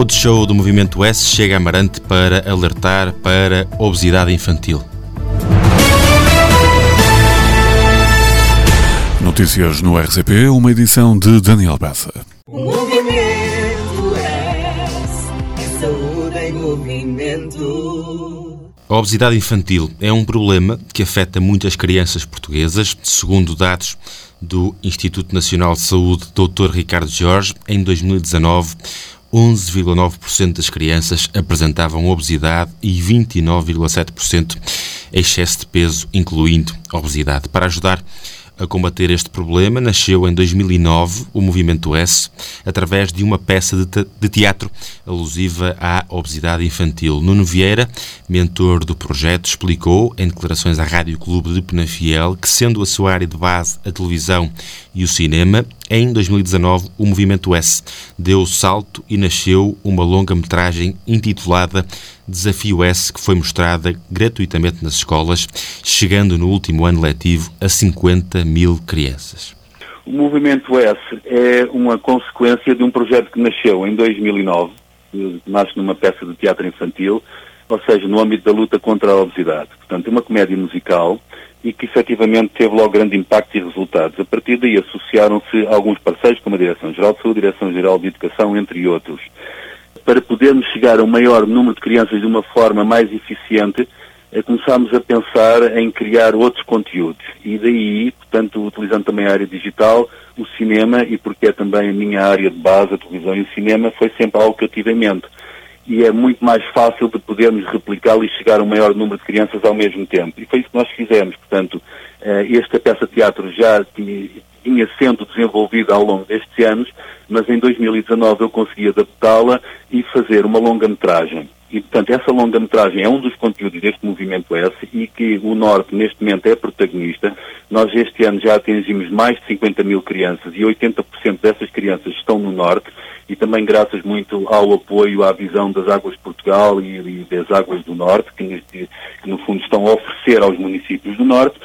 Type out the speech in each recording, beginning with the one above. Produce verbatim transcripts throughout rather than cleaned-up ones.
Roadshow do Movimento S chega a Amarante para alertar para a obesidade infantil. Notícias no R C P, uma edição de Daniel Bessa. O Movimento S é saúde em movimento. A obesidade infantil é um problema que afeta muitas crianças portuguesas. Segundo dados do Instituto Nacional de Saúde, doutor Ricardo Jorge, em dois mil e dezanove, onze vírgula nove por cento das crianças apresentavam obesidade e vinte e nove vírgula sete por cento excesso de peso, incluindo obesidade. Para ajudar a combater este problema, nasceu em dois mil e nove o Movimento S, através de uma peça de, te- de teatro alusiva à obesidade infantil. Nuno Vieira, mentor do projeto, explicou em declarações à Rádio Clube de Penafiel que, sendo a sua área de base a televisão e o cinema, em dois mil e dezanove o Movimento S deu o salto e nasceu uma longa-metragem intitulada Desafio S, que foi mostrada gratuitamente nas escolas, chegando no último ano letivo a cinquenta mil crianças. O Movimento S é uma consequência de um projeto que nasceu em dois mil e nove, que nasce numa peça de teatro infantil, ou seja, no âmbito da luta contra a obesidade. Portanto, é uma comédia musical e que efetivamente teve logo grande impacto e resultados. A partir daí associaram-se alguns parceiros, como a Direção-Geral de Saúde, a Direção-Geral de Educação, entre outros. Para podermos chegar a um maior número de crianças de uma forma mais eficiente, começámos a pensar em criar outros conteúdos. E daí, portanto, utilizando também a área digital, o cinema, e porque é também a minha área de base, a televisão e o cinema, foi sempre algo que eu tive em mente. E é muito mais fácil de podermos replicá-lo e chegar a um maior número de crianças ao mesmo tempo. E foi isso que nós fizemos. Portanto, esta peça de teatro já tinha, tinha sendo desenvolvida ao longo destes anos, mas em dois mil e dezanove eu consegui adaptá-la e fazer uma longa-metragem. E, portanto, essa longa-metragem é um dos conteúdos deste Movimento S e que o Norte, neste momento, é protagonista. Nós, este ano, já atingimos mais de cinquenta mil crianças e oitenta por cento dessas crianças estão no Norte e também graças muito ao apoio à visão das Águas de Portugal e, e das Águas do Norte, que, que, no fundo, estão a oferecer aos municípios do Norte.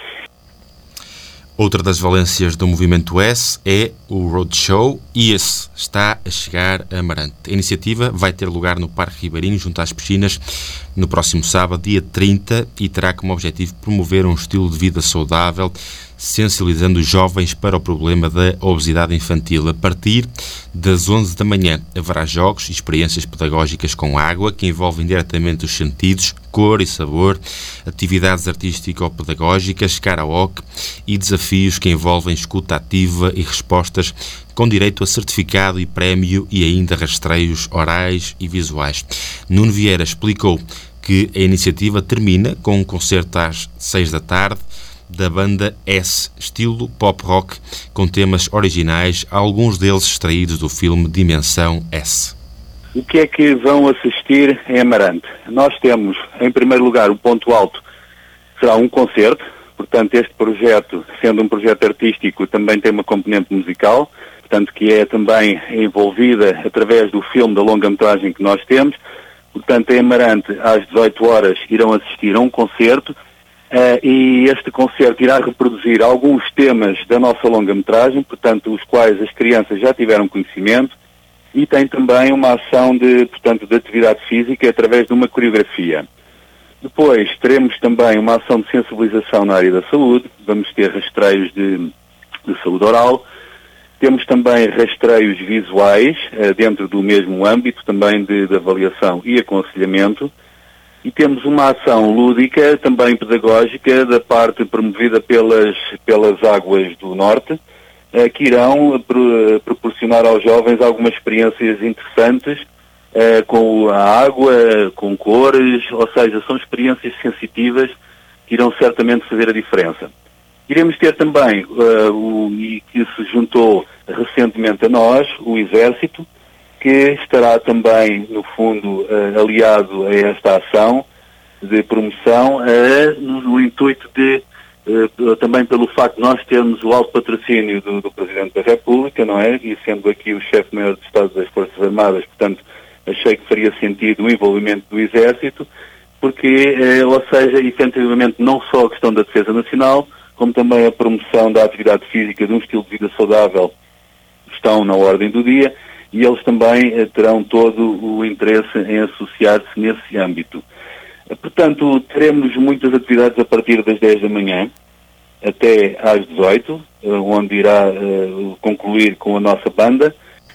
Outra das valências do Movimento S é o Roadshow e esse está a chegar a Amarante. A iniciativa vai ter lugar no Parque Ribeirinho, junto às piscinas, no próximo sábado, dia trinta, e terá como objetivo promover um estilo de vida saudável, sensibilizando os jovens para o problema da obesidade infantil. A partir das onze da manhã haverá jogos e experiências pedagógicas com água que envolvem diretamente os sentidos, cor e sabor, atividades artístico-pedagógicas, karaoke e desafios que envolvem escuta ativa e respostas com direito a certificado e prémio e ainda rastreios orais e visuais. Nuno Vieira explicou que a iniciativa termina com um concerto às seis da tarde da banda S, estilo pop-rock, com temas originais, alguns deles extraídos do filme Dimensão S. O que é que vão assistir em Amarante? Nós temos, em primeiro lugar, o ponto alto será um concerto. Portanto, este projeto, sendo um projeto artístico, também tem uma componente musical, portanto, que é também envolvida através do filme da longa-metragem que nós temos. Portanto, em Amarante, às dezoito horas, irão assistir a um concerto. Uh, e este concerto irá reproduzir alguns temas da nossa longa-metragem, portanto, os quais as crianças já tiveram conhecimento, e tem também uma ação de, portanto, de atividade física através de uma coreografia. Depois teremos também uma ação de sensibilização na área da saúde, vamos ter rastreios de, de saúde oral, temos também rastreios visuais uh, dentro do mesmo âmbito, também de, de avaliação e aconselhamento. E temos uma ação lúdica, também pedagógica, da parte promovida pelas, pelas Águas do Norte, eh, que irão pro, proporcionar aos jovens algumas experiências interessantes eh, com a água, com cores, ou seja, são experiências sensitivas que irão certamente fazer a diferença. Iremos ter também, uh, o, e que se juntou recentemente a nós, o Exército, que estará também, no fundo, uh, aliado a esta ação de promoção, uh, no, no intuito de, uh, também pelo facto de nós termos o alto patrocínio do, do Presidente da República, não é? E sendo aqui o chefe-maior de Estado das Forças Armadas, portanto, achei que faria sentido o envolvimento do Exército, porque, uh, ou seja, efetivamente, não só a questão da defesa nacional, como também a promoção da atividade física, de um estilo de vida saudável, estão na ordem do dia. e eles também eh, terão todo o interesse em associar-se nesse âmbito. Eh, portanto, teremos muitas atividades a partir das dez da manhã até às dezoito, eh, onde irá eh, concluir com a nossa banda.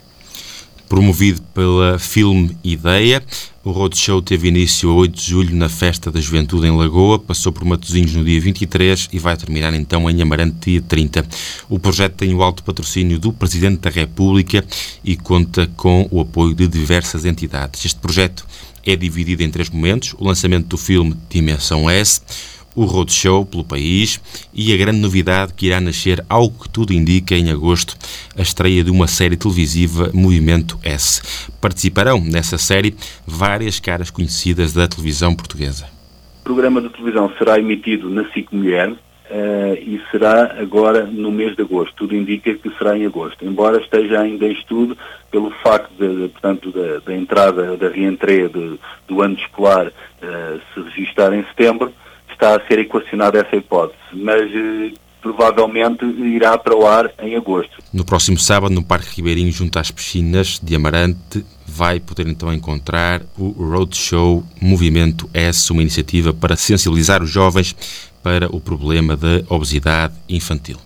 Promovido pela Filme Ideia, o Roadshow teve início a oito de julho na Festa da Juventude em Lagoa, passou por Matosinhos no dia vinte e três e vai terminar então em Amarante dia trinta. O projeto tem o alto patrocínio do Presidente da República e conta com o apoio de diversas entidades. Este projeto é dividido em três momentos: o lançamento do filme Dimensão S, o Roadshow pelo país e a grande novidade que irá nascer, ao que tudo indica, em agosto, a estreia de uma série televisiva, Movimento S. Participarão nessa série várias caras conhecidas da televisão portuguesa. O programa de televisão será emitido na SIC Mulher uh, e será agora no mês de agosto. Tudo indica que será em agosto, embora esteja ainda em estudo pelo facto de, de, portanto, da, da entrada, da reentreia de, do ano escolar uh, se registrar em setembro. Está a ser equacionada essa hipótese, mas eh, provavelmente irá para o ar em agosto. No próximo sábado, no Parque Ribeirinho, junto às piscinas de Amarante, vai poder então encontrar o Roadshow Movimento S, uma iniciativa para sensibilizar os jovens para o problema da obesidade infantil.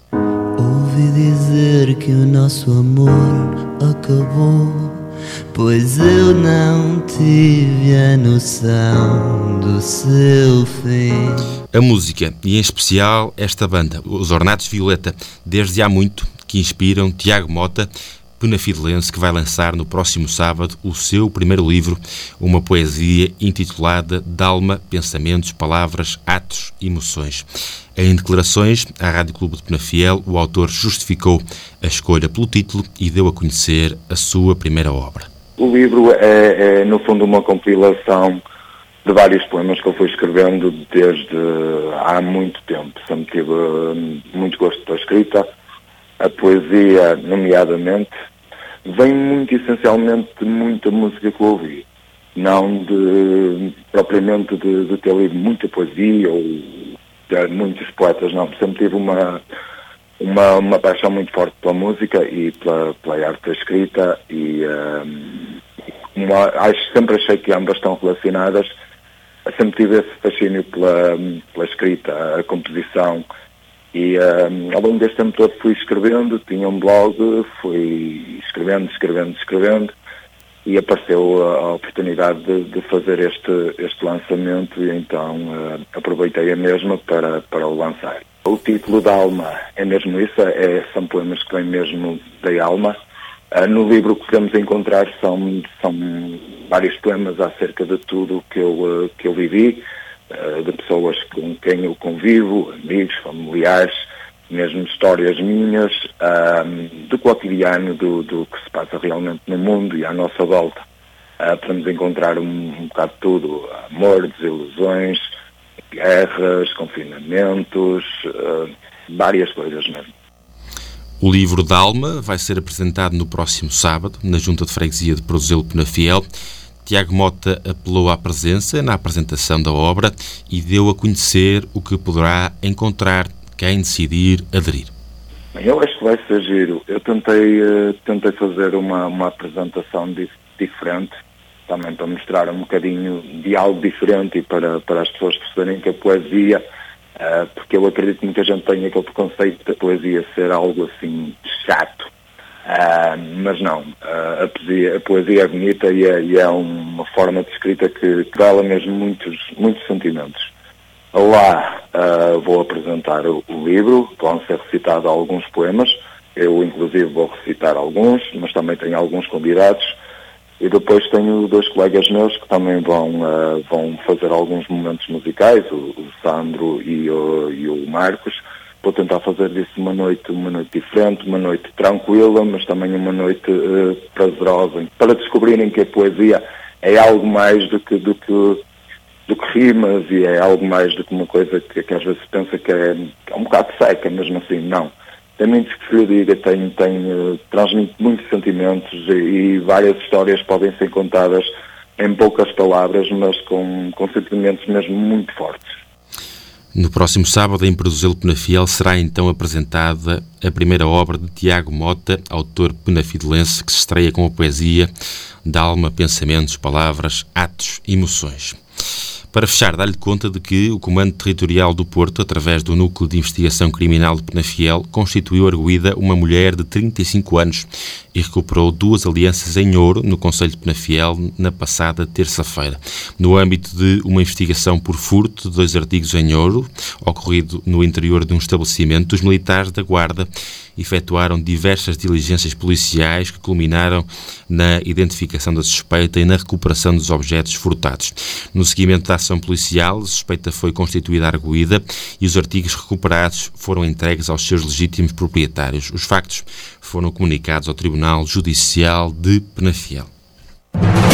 Ouvi dizer que o nosso amor acabou, pois eu não tive a noção do seu fim. A música, e em especial esta banda, os Ornatos Violeta, desde há muito, que inspiram Tiago Mota, penafidelense, que vai lançar no próximo sábado o seu primeiro livro, uma poesia intitulada Dalma, Pensamentos, Palavras, Atos, Emoções. Em declarações à Rádio Clube de Penafiel, o autor justificou a escolha pelo título e deu a conhecer a sua primeira obra. O livro é, é, no fundo, uma compilação de vários poemas que eu fui escrevendo desde há muito tempo. Sempre tive muito gosto da escrita. A poesia, nomeadamente, vem muito essencialmente de muita música que eu ouvi. Não de, propriamente de, de ter lido muita poesia ou de muitos poetas, não. Sempre tive uma, uma, uma paixão muito forte pela música e pela, pela arte da escrita e um, uma, acho, sempre achei que ambas estão relacionadas. Sempre tive esse fascínio pela, pela escrita, a composição. E um, ao longo deste tempo todo fui escrevendo, tinha um blog, fui escrevendo, escrevendo, escrevendo e apareceu a, a oportunidade de, de fazer este, este lançamento e então uh, aproveitei a mesma para, para o lançar. O título da Alma é mesmo isso, é, são poemas que vêm mesmo da alma. Uh, no livro que podemos encontrar são, são vários poemas acerca de tudo que eu, uh, que eu vivi, de pessoas com quem eu convivo, amigos, familiares, mesmo histórias minhas, um, do cotidiano, do, do que se passa realmente no mundo e à nossa volta. Uh, podemos encontrar um, um bocado de tudo: amor, desilusões, guerras, confinamentos, uh, várias coisas mesmo. O livro da Alma vai ser apresentado no próximo sábado, na Junta de Freguesia de Prozelo Penafiel. Tiago Mota apelou à presença na apresentação da obra e deu a conhecer o que poderá encontrar quem decidir aderir. Bem, eu acho que vai ser giro. Eu tentei, uh, tentei fazer uma, uma apresentação dif- diferente, também para mostrar um bocadinho de algo diferente e para, para as pessoas perceberem que a poesia, uh, porque eu acredito que muita gente tem aquele preconceito da poesia ser algo assim chato. Uh, mas não, uh, a, poesia, a poesia é bonita e é, e é uma forma de escrita que revela mesmo muitos, muitos sentimentos. Lá uh, vou apresentar o, o livro, vão ser recitados alguns poemas, eu inclusive vou recitar alguns, mas também tenho alguns convidados, e depois tenho dois colegas meus que também vão, uh, vão fazer alguns momentos musicais, o, o Sandro e o, e o Marcos. Vou tentar fazer disso uma noite, uma noite diferente, uma noite tranquila, mas também uma noite uh, prazerosa, para descobrirem que a poesia é algo mais do que, do que, do que rimas e é algo mais do que uma coisa que, que às vezes se pensa que é, que é um bocado seca, mesmo assim, não. Tem muitos que se lhe diga, tem, tem, uh, transmite muitos sentimentos e, e várias histórias podem ser contadas em poucas palavras, mas com, com sentimentos mesmo muito fortes. No próximo sábado, em Peruzelo Penafiel, será então apresentada a primeira obra de Tiago Mota, autor penafidelense, que se estreia com a poesia da alma, pensamentos, palavras, atos, emoções. Para fechar, dá-lhe conta de que o Comando Territorial do Porto, através do Núcleo de Investigação Criminal de Penafiel, constituiu arguida uma mulher de trinta e cinco anos e recuperou duas alianças em ouro no concelho de Penafiel na passada terça-feira. No âmbito de uma investigação por furto de dois artigos em ouro, ocorrido no interior de um estabelecimento, os militares da Guarda efetuaram diversas diligências policiais que culminaram na identificação da suspeita e na recuperação dos objetos furtados. No seguimento da ação policial, a suspeita foi constituída arguida e os artigos recuperados foram entregues aos seus legítimos proprietários. Os factos foram comunicados ao Tribunal Judicial de Penafiel.